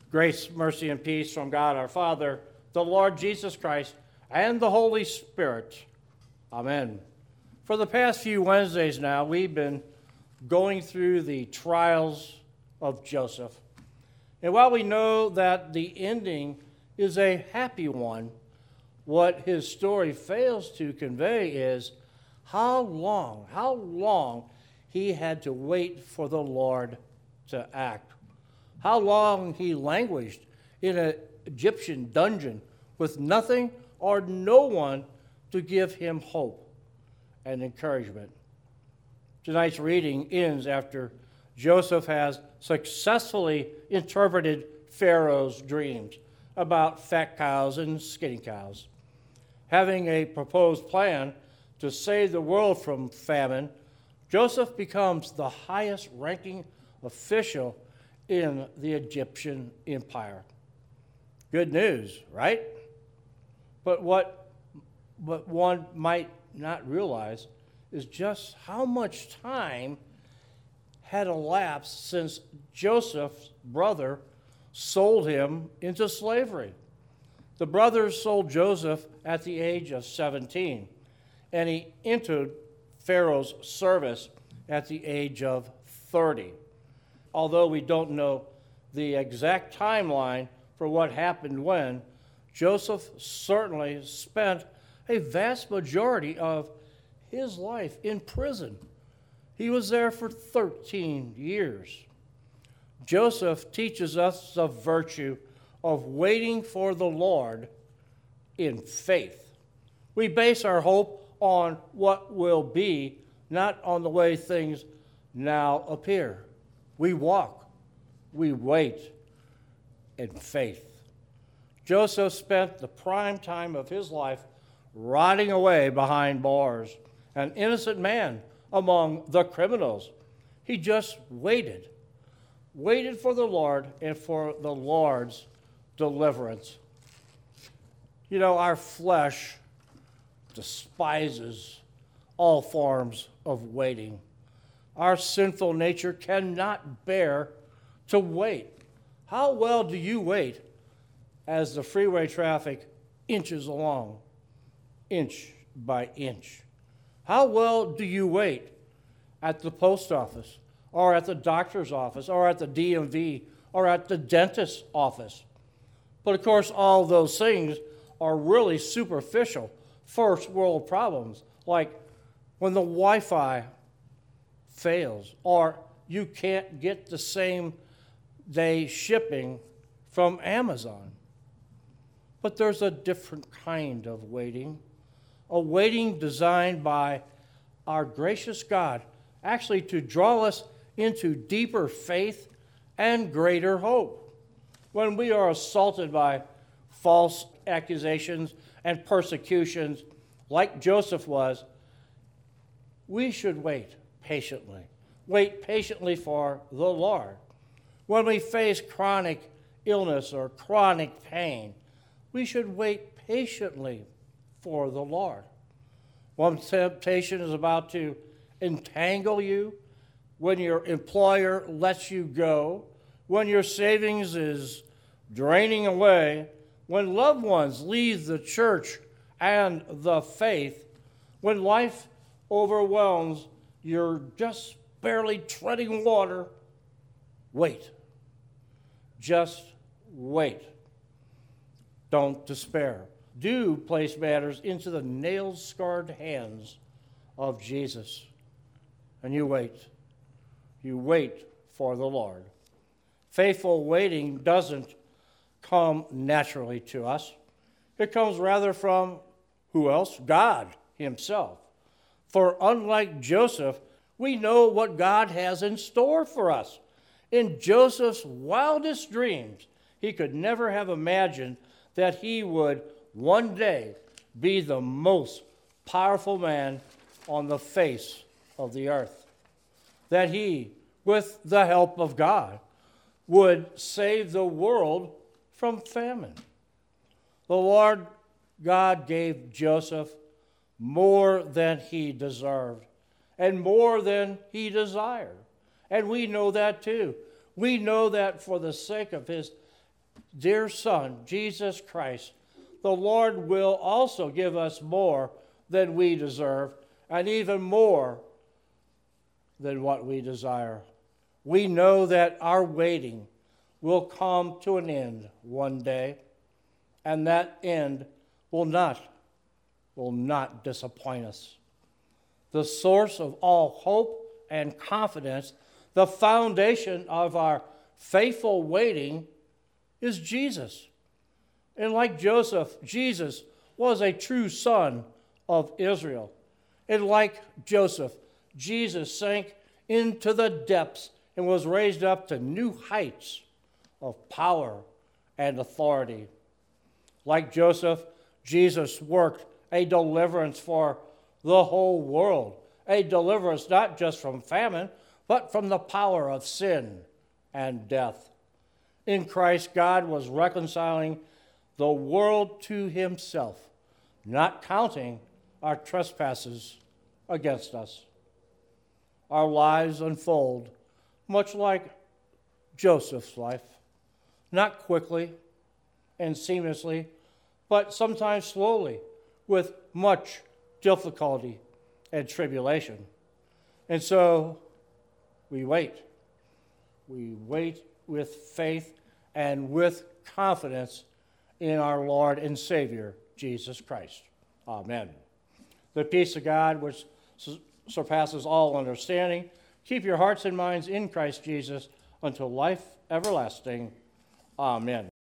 Grace, mercy, and peace from God our Father, the Lord Jesus Christ, and the Holy Spirit. Amen. For the past few Wednesdays now, we've been going through the trials of Joseph. And while we know that the ending is a happy one, what his story fails to convey is how long he had to wait for the Lord to act. How long he languished in an Egyptian dungeon with nothing or no one to give him hope and encouragement. Tonight's reading ends after Joseph has successfully interpreted Pharaoh's dreams about fat cows and skinny cows. Having a proposed plan to save the world from famine, Joseph becomes the highest-ranking official in the Egyptian empire. Good news, right? But what one might not realize is just how much time had elapsed since Joseph's brother sold him into slavery. The brothers sold Joseph at the age of 17, and he entered Pharaoh's service at the age of 30. Although we don't know the exact timeline for what happened when, Joseph certainly spent a vast majority of his life in prison. He was there for 13 years. Joseph teaches us the virtue of waiting for the Lord in faith. We base our hope on what will be, not on the way things now appear. We walk, we wait in faith. Joseph spent the prime time of his life rotting away behind bars, an innocent man among the criminals. He just waited for the Lord and for the Lord's deliverance. You know, our flesh despises all forms of waiting. Our sinful nature cannot bear to wait. How well do you wait as the freeway traffic inches along, inch by inch? How well do you wait at the post office, or at the doctor's office, or at the DMV, or at the dentist's office? But of course, all those things are really superficial first world problems, like when the Wi-Fi fails, or you can't get the same day shipping from Amazon. But there's a different kind of waiting, a waiting designed by our gracious God, actually to draw us into deeper faith and greater hope. When we are assaulted by false accusations and persecutions, like Joseph was, we should wait patiently. Wait patiently for the Lord. When we face chronic illness or chronic pain, we should wait patiently for the Lord. When temptation is about to entangle you, when your employer lets you go, when your savings is draining away, when loved ones leave the church and the faith, when life overwhelms, you're just barely treading water, wait. Just wait. Don't despair. Do place matters into the nail-scarred hands of Jesus. And you wait. You wait for the Lord. Faithful waiting doesn't come naturally to us. It comes rather from who else? God himself. For unlike Joseph, we know what God has in store for us. In Joseph's wildest dreams, he could never have imagined that he would one day be the most powerful man on the face of the earth. That he, with the help of God, would save the world from famine. The Lord God gave Joseph more than he deserved and more than he desired. And we know that too. We know that for the sake of his dear Son, Jesus Christ, the Lord will also give us more than we deserve, and even more than what we desire. We know that our waiting will come to an end one day, and that end will not disappoint us. The source of all hope and confidence, the foundation of our faithful waiting, is Jesus. And like Joseph, Jesus was a true son of Israel. And like Joseph, Jesus sank into the depths and was raised up to new heights of power and authority. Like Joseph, Jesus worked a deliverance for the whole world, a deliverance not just from famine, but from the power of sin and death. In Christ, God was reconciling the world to himself, not counting our trespasses against us. Our lives unfold much like Joseph's life, not quickly and seamlessly, but sometimes slowly, with much difficulty and tribulation. And so we wait. We wait with faith and with confidence in our Lord and Savior, Jesus Christ. Amen. The peace of God, which surpasses all understanding, keep your hearts and minds in Christ Jesus until life everlasting. Amen.